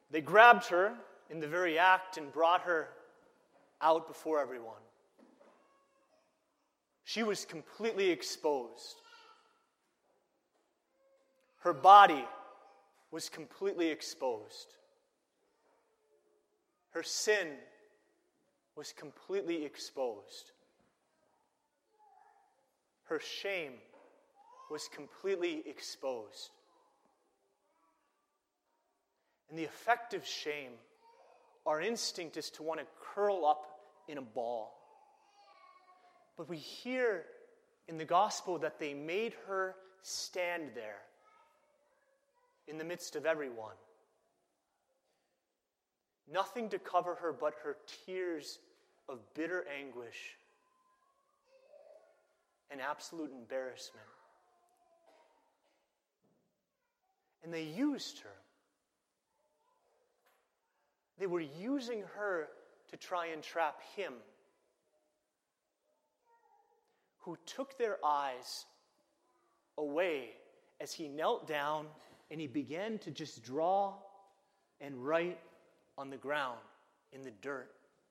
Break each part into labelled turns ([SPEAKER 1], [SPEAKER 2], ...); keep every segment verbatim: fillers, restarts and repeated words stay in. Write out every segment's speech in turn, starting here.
[SPEAKER 1] They grabbed her in the very act and brought her out before everyone. She was completely exposed. Her body was completely exposed. Her sin was completely exposed. Her shame was completely exposed. And the effect of shame, our instinct is to want to curl up in a ball. But we hear in the gospel that they made her stand there in the midst of everyone. Nothing to cover her but her tears of bitter anguish and absolute embarrassment. And they used her. They were using her to try and trap him, who took their eyes away as he knelt down and he began to just draw and write on the ground in the dirt.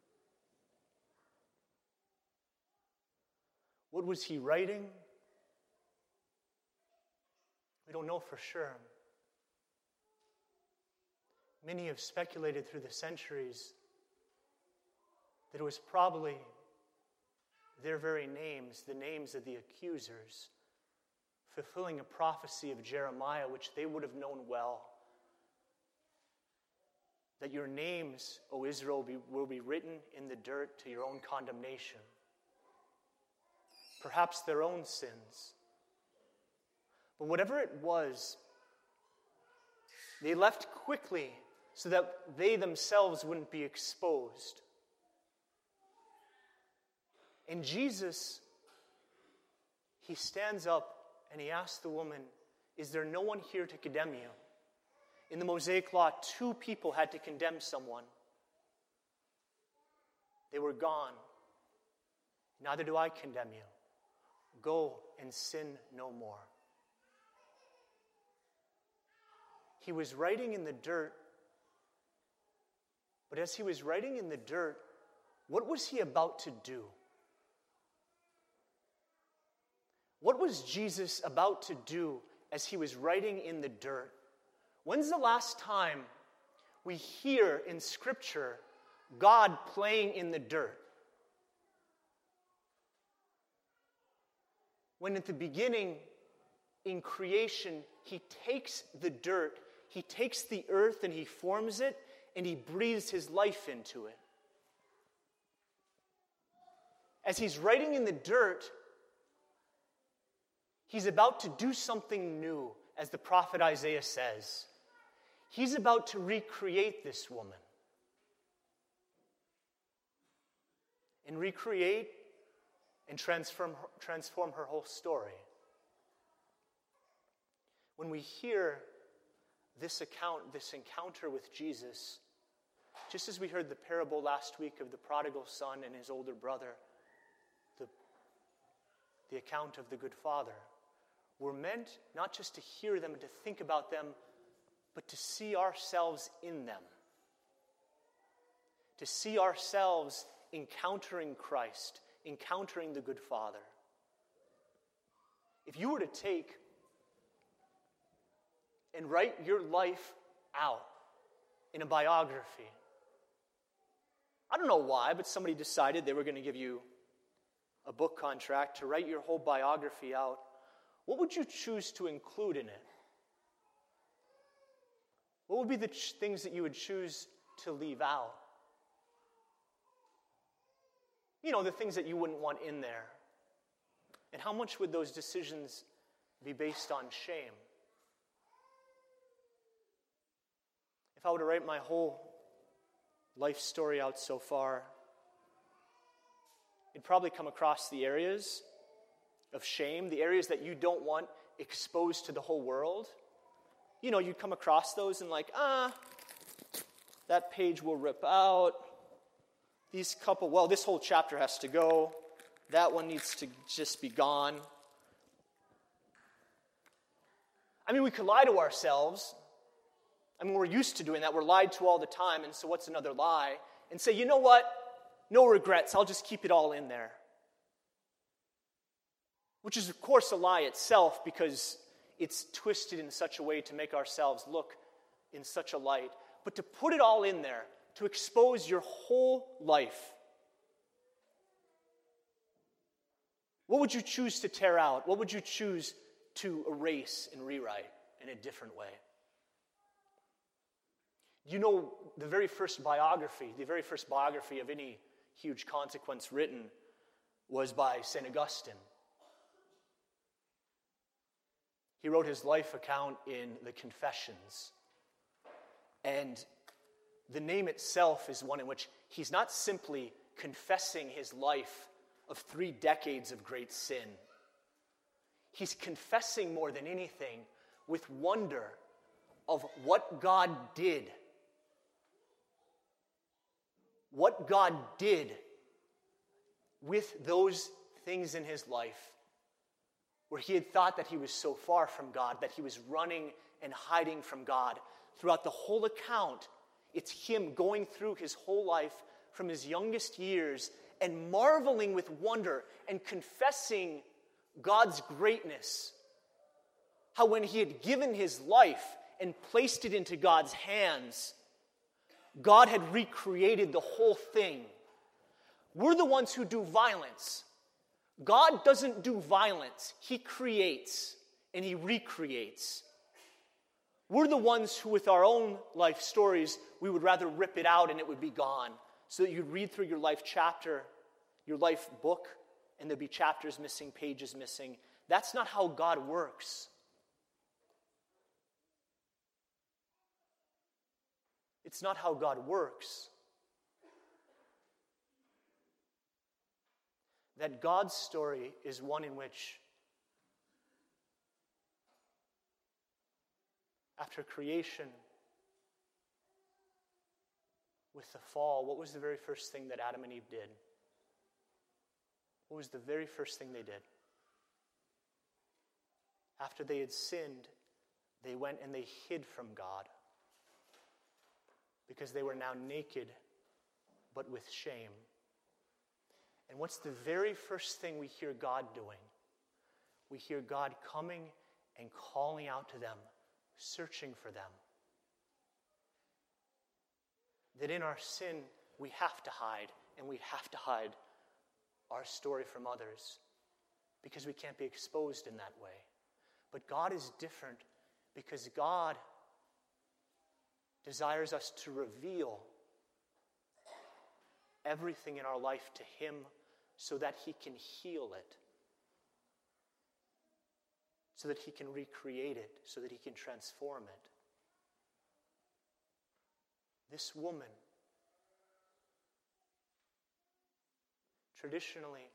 [SPEAKER 1] What was he writing? We don't know for sure. Many have speculated through the centuries that it was probably their very names, the names of the accusers, fulfilling a prophecy of Jeremiah, which they would have known well. That your names, O Israel, be, will be written in the dirt to your own condemnation. Perhaps their own sins. But whatever it was, they left quickly so that they themselves wouldn't be exposed. And Jesus, he stands up and he asks the woman, "Is there no one here to condemn you?" In the Mosaic Law, two people had to condemn someone. They were gone. Neither do I condemn you. Go and sin no more. He was writing in the dirt, but as he was writing in the dirt, what was he about to do? What was Jesus about to do as he was writing in the dirt? When's the last time we hear in Scripture God playing in the dirt? When at the beginning, in creation, he takes the dirt, he takes the earth and he forms it, and he breathes his life into it. As he's writing in the dirt, he's about to do something new, as the prophet Isaiah says. He's about to recreate this woman. And recreate and transform her, transform her whole story. When we hear this account, this encounter with Jesus, just as we heard the parable last week of the prodigal son and his older brother, the, the account of the good father, we're meant not just to hear them and to think about them, but to see ourselves in them. To see ourselves encountering Christ, encountering the good Father. If you were to take and write your life out in a biography, I don't know why, but somebody decided they were going to give you a book contract to write your whole biography out, what would you choose to include in it? What would be the ch- things that you would choose to leave out? You know, the things that you wouldn't want in there. And how much would those decisions be based on shame? If I were to write my whole life story out so far, it'd probably come across the areas of shame, the areas that you don't want exposed to the whole world. You know, you'd come across those and like, ah, that page will rip out. These couple, well, this whole chapter has to go. That one needs to just be gone. I mean, we could lie to ourselves I mean, we're used to doing that. We're lied to all the time, and so what's another lie? And say, you know what? No regrets. I'll just keep it all in there. Which is, of course, a lie itself because it's twisted in such a way to make ourselves look in such a light. But to put it all in there, to expose your whole life, what would you choose to tear out? What would you choose to erase and rewrite in a different way? You know, the very first biography, the very first biography of any huge consequence written was by Saint Augustine. He wrote his life account in the Confessions. And the name itself is one in which he's not simply confessing his life of three decades of great sin. He's confessing more than anything with wonder of what God did. What God did with those things in his life where he had thought that he was so far from God, that he was running and hiding from God. Throughout the whole account, it's him going through his whole life from his youngest years and marveling with wonder and confessing God's greatness. How when he had given his life and placed it into God's hands, God had recreated the whole thing. We're the ones who do violence. God doesn't do violence. He creates and he recreates. We're the ones who, with our own life stories, we would rather rip it out and it would be gone, so that you'd read through your life chapter, your life book, and there'd be chapters missing, pages missing. That's not how God works. It's not how God works. That God's story is one in which, after creation, with the fall, what was the very first thing that Adam and Eve did? What was the very first thing they did? After they had sinned, they went and they hid from God because they were now naked, but with shame. And what's the very first thing we hear God doing? We hear God coming and calling out to them, searching for them. That in our sin, we have to hide, and we have to hide our story from others because we can't be exposed in that way. But God is different because God desires us to reveal everything in our life to him so that he can heal it, so that he can recreate it, so that he can transform it. This woman, traditionally,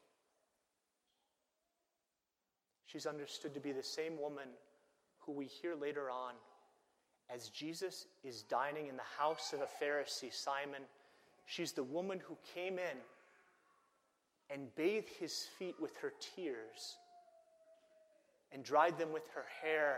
[SPEAKER 1] she's understood to be the same woman who we hear later on as Jesus is dining in the house of a Pharisee, Simon. She's the woman who came in and bathed his feet with her tears and dried them with her hair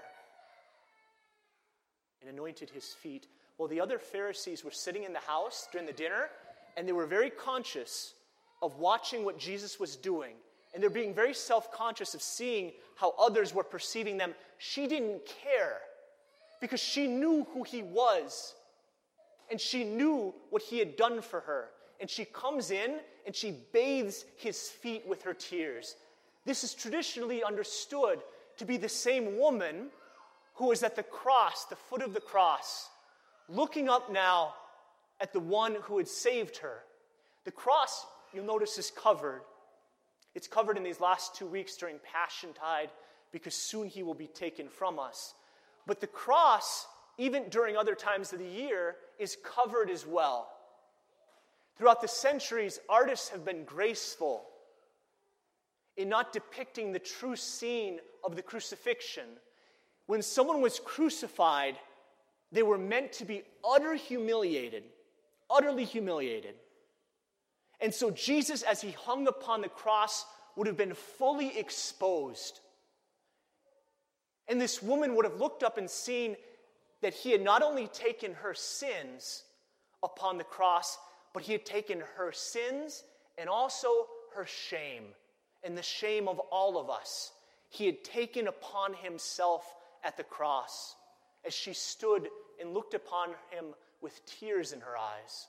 [SPEAKER 1] and anointed his feet. Well, the other Pharisees were sitting in the house during the dinner, and they were very conscious of watching what Jesus was doing. And they're being very self-conscious of seeing how others were perceiving them. She didn't care because she knew who he was. And she knew what he had done for her. And she comes in and she bathes his feet with her tears. This is traditionally understood to be the same woman who was at the cross, the foot of the cross, looking up now at the one who had saved her. The cross, you'll notice, is covered. It's covered in these last two weeks during Passiontide because soon he will be taken from us. But the cross, even during other times of the year, is covered as well. Throughout the centuries, artists have been graceful in not depicting the true scene of the crucifixion. When someone was crucified, they were meant to be utterly humiliated, utterly humiliated. And so Jesus, as he hung upon the cross, would have been fully exposed. And this woman would have looked up and seen that he had not only taken her sins upon the cross, but he had taken her sins and also her shame, and the shame of all of us. He had taken upon himself at the cross as she stood and looked upon him with tears in her eyes.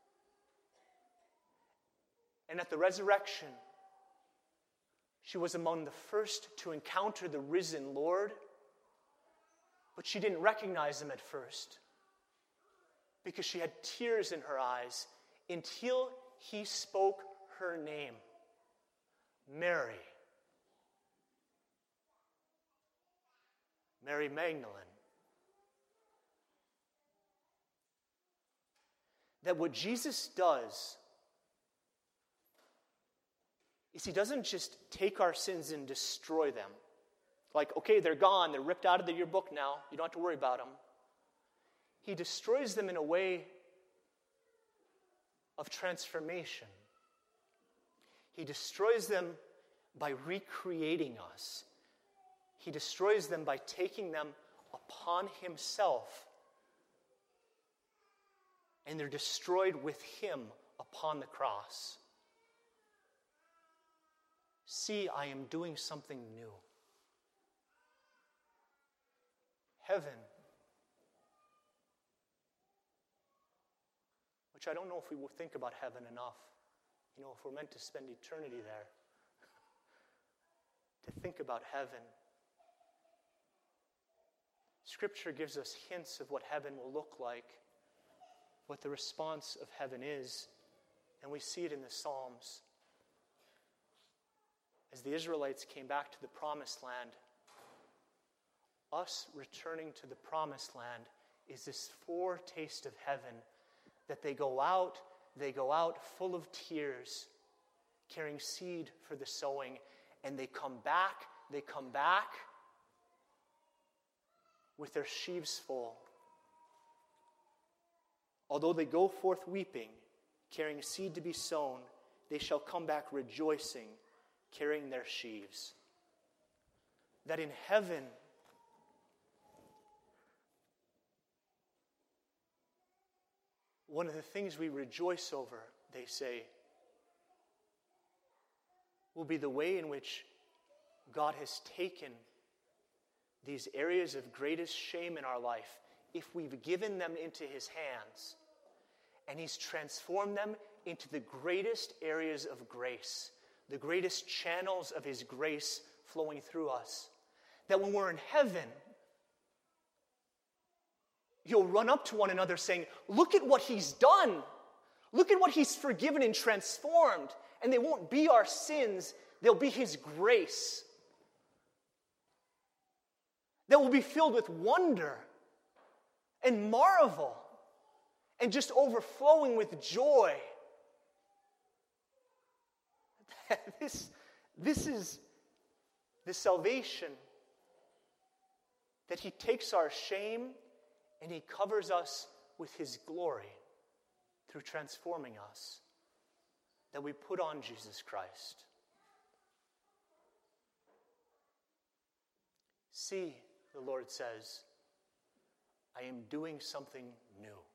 [SPEAKER 1] And at the resurrection, she was among the first to encounter the risen Lord, but she didn't recognize him at first because she had tears in her eyes until he spoke her name, Mary. Mary Magdalene. That what Jesus does is he doesn't just take our sins and destroy them. Like, okay, they're gone, they're ripped out of the, your book now, you don't have to worry about them. He destroys them in a way of transformation. He destroys them by recreating us. He destroys them by taking them upon himself. And they're destroyed with him upon the cross. See, I am doing something new. Heaven, which I don't know if we will think about heaven enough. You know, if we're meant to spend eternity there. To think about heaven. Scripture gives us hints of what heaven will look like, what the response of heaven is, and we see it in the Psalms. As the Israelites came back to the promised land, us returning to the promised land is this foretaste of heaven, that they go out, they go out full of tears, carrying seed for the sowing, and they come back, they come back with their sheaves full. Although they go forth weeping, carrying seed to be sown, they shall come back rejoicing, carrying their sheaves. That in heaven, one of the things we rejoice over, they say, will be the way in which God has taken these areas of greatest shame in our life, if we've given them into his hands, and he's transformed them into the greatest areas of grace, the greatest channels of his grace flowing through us. That when we're in heaven, you'll run up to one another saying, look at what he's done. Look at what he's forgiven and transformed. And they won't be our sins, they'll be his grace. That will be filled with wonder and marvel and just overflowing with joy. This, this is the salvation that he takes our shame and he covers us with his glory through transforming us, that we put on Jesus Christ. See, the Lord says, I am doing something new.